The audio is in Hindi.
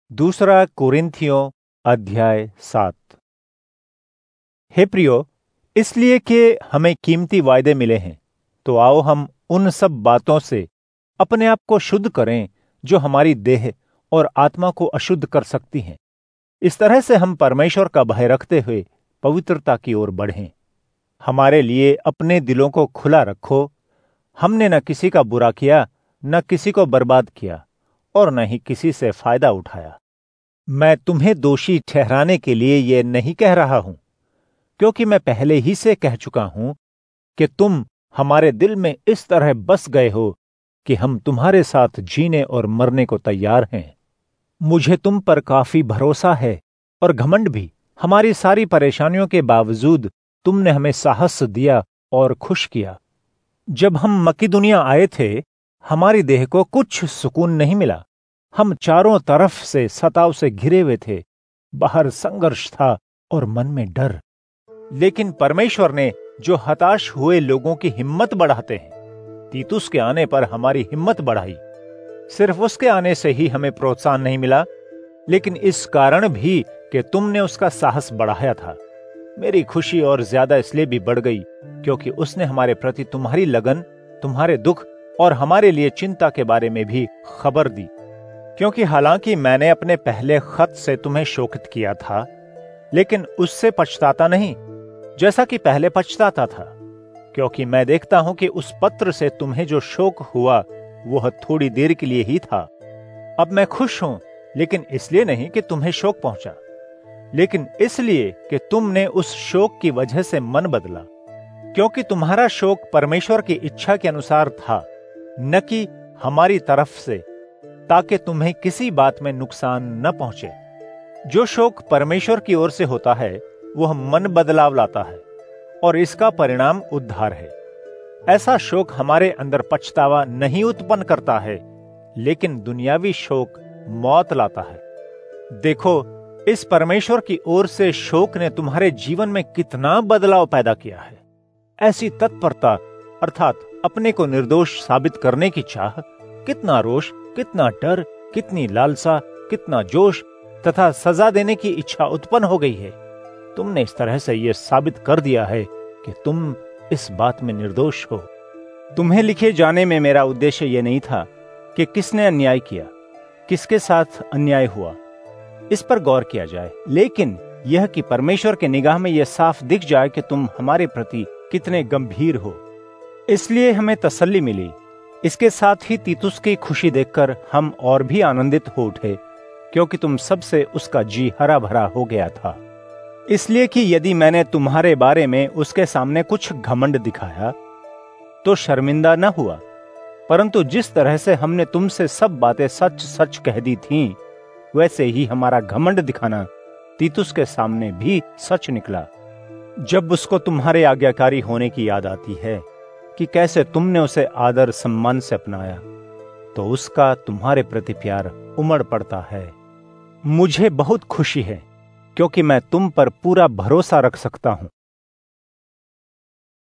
दूसरा कुरिन्थियों अध्याय 7। हे प्रियो, इसलिए कि हमें कीमती वायदे मिले हैं, तो आओ हम उन सब बातों से अपने आप को शुद्ध करें जो हमारी देह और आत्मा को अशुद्ध कर सकती हैं। इस तरह से हम परमेश्वर का भय रखते हुए पवित्रता की ओर बढ़ें। हमारे लिए अपने दिलों को खुला रखो। हमने न किसी का बुरा किया, न किसी को बर्बाद किया, और न ही किसी से फायदा उठाया। मैं तुम्हें दोषी ठहराने के लिए यह नहीं कह रहा हूं, क्योंकि मैं पहले ही से कह चुका हूं कि तुम हमारे दिल में इस तरह बस गए हो कि हम तुम्हारे साथ जीने और मरने को तैयार हैं। मुझे तुम पर काफी भरोसा है और घमंड भी। हमारी सारी परेशानियों के बावजूद तुमने हमें साहस दिया और खुश किया। जब हम मकिदुनिया आए थे, हमारी देह को कुछ सुकून नहीं मिला। हम चारों तरफ से सताव से घिरे हुए थे। बाहर संघर्ष था और मन में डर। लेकिन परमेश्वर ने जो हताश हुए लोगों की हिम्मत बढ़ाते हैं, तीतुस के आने पर हमारी हिम्मत बढ़ाई। सिर्फ उसके आने से ही हमें प्रोत्साहन नहीं मिला, लेकिन इस कारण भी कि तुमने उसका साहस बढ़ाया था। मेरी खुशी और ज्यादा इसलिए भी बढ़ गई क्योंकि उसने हमारे प्रति तुम्हारी लगन, तुम्हारे दुख और हमारे लिए चिंता के बारे में भी खबर दी। क्योंकि हालांकि मैंने अपने पहले खत से तुम्हें शोकित किया था, लेकिन उससे पछताता नहीं जैसा कि पहले पछताता था, क्योंकि मैं देखता हूं कि उस पत्र से तुम्हें जो शोक हुआ वह थोड़ी देर के लिए ही था। अब मैं खुश हूं, लेकिन इसलिए नहीं कि तुम्हें शोक पहुंचा, लेकिन इसलिए कि तुमने उस शोक की वजह से मन बदला, क्योंकि तुम्हारा शोक परमेश्वर की इच्छा के अनुसार था, न कि हमारी तरफ से, ताकि तुम्हें किसी बात में नुकसान न पहुंचे। जो शोक परमेश्वर की ओर से होता है वह मन बदलाव लाता है, और इसका परिणाम उद्धार है। ऐसा शोक हमारे अंदर पछतावा नहीं उत्पन्न करता है, लेकिन दुनियावी शोक मौत लाता है। देखो, इस परमेश्वर की ओर से शोक ने तुम्हारे जीवन में कितना बदलाव पैदा किया है। ऐसी तत्परता अर्थात अपने को निर्दोष साबित करने की चाह, कितना रोष, कितना डर, कितनी लालसा, कितना जोश तथा सजा देने की इच्छा उत्पन्न हो गई है। तुमने इस तरह से यह साबित कर दिया है कि तुम इस बात में निर्दोष हो। तुम्हें लिखे जाने में मेरा उद्देश्य यह नहीं था कि किसने अन्याय किया, किसके साथ अन्याय हुआ, इस पर गौर किया जाए, लेकिन यह कि परमेश्वर के निगाह में यह साफ दिख जाए कि तुम हमारे प्रति कितने गंभीर हो। इसलिए हमें तसल्ली मिली। इसके साथ ही तीतुस की खुशी देखकर हम और भी आनंदित हो उठे, क्योंकि तुम सबसे उसका जी हरा भरा हो गया था। इसलिए कि यदि मैंने तुम्हारे बारे में उसके सामने कुछ घमंड दिखाया तो शर्मिंदा न हुआ, परंतु जिस तरह से हमने तुमसे सब बातें सच सच कह दी थीं, वैसे ही हमारा घमंड दिखाना तीतुस के सामने भी सच निकला। जब उसको तुम्हारे आज्ञाकारी होने की याद आती है कि कैसे तुमने उसे आदर सम्मान से अपनाया, तो उसका तुम्हारे प्रति प्यार उमड़ पड़ता है। मुझे बहुत खुशी है, क्योंकि मैं तुम पर पूरा भरोसा रख सकता हूं।